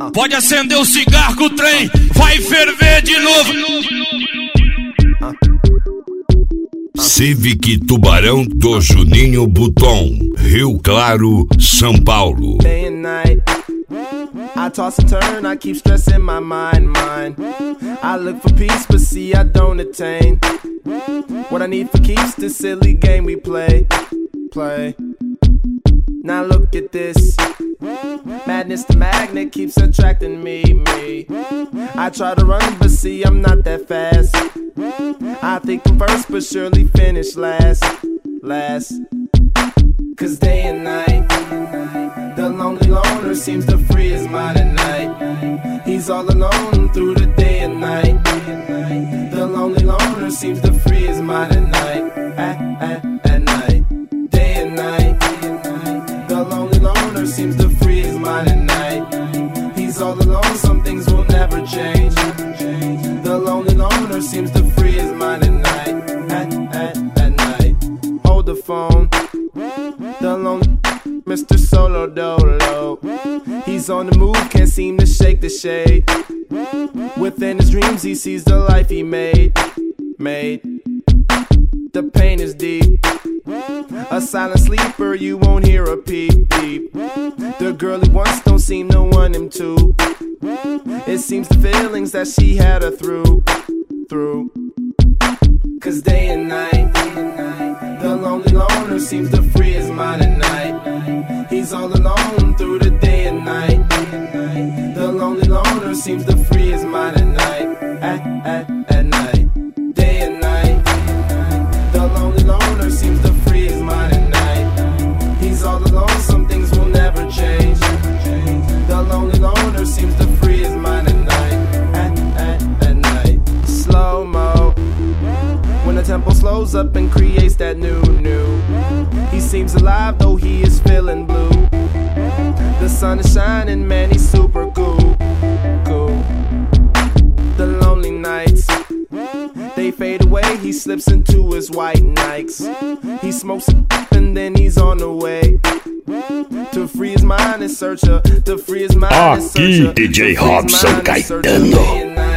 Pode acender o cigarro que o trem vai ferver de novo. Civic Tubarão do Juninho Button, Rio Claro, São Paulo. Day and night, I toss and turn, I keep stressing my mind. I look for peace, but see I don't attain what I need for keeps, this silly game we play. Now look at this, madness the magnet keeps attracting me. I try to run, but see I'm not that fast. I think I'm first, but surely finish last. Cause day and night, the lonely loner seems to free his mind at night. He's all alone through the day and night. The lonely loner seems to free his mind at night. At night, day and night. The lonely loner seems to free his mind at night. He's all alone, some things will never change. The lonely loner seems to free his mind at night. At night, hold the phone. The lonely Mr. Solo Dolo, he's on the move, can't seem to shake the shade. Within his dreams he sees the life he made. The pain is deep, a silent sleeper, you won't hear a peep. The girl he wants don't seem to want him to. It seems the feelings that she had her through. Cause day and night, the lonely loner seems to free his mind at night. He's all alone through the day and night. The lonely loner seems to free his mind at night. At night, day and night. The lonely loner seems to free his mind at night. He's all alone, some things will never change. The lonely loner seems to free his mind at night. At night, slow-mo, when the tempo slows up and creates that new. He seems alive though he is feeling blue. The sun is shining, man, he's super cool. The lonely nights, they fade away, he slips into his white Nikes. He smokes and then he's on the way to free his mind and search her. To free his mind and search her. Aqui DJ Robson Caetano.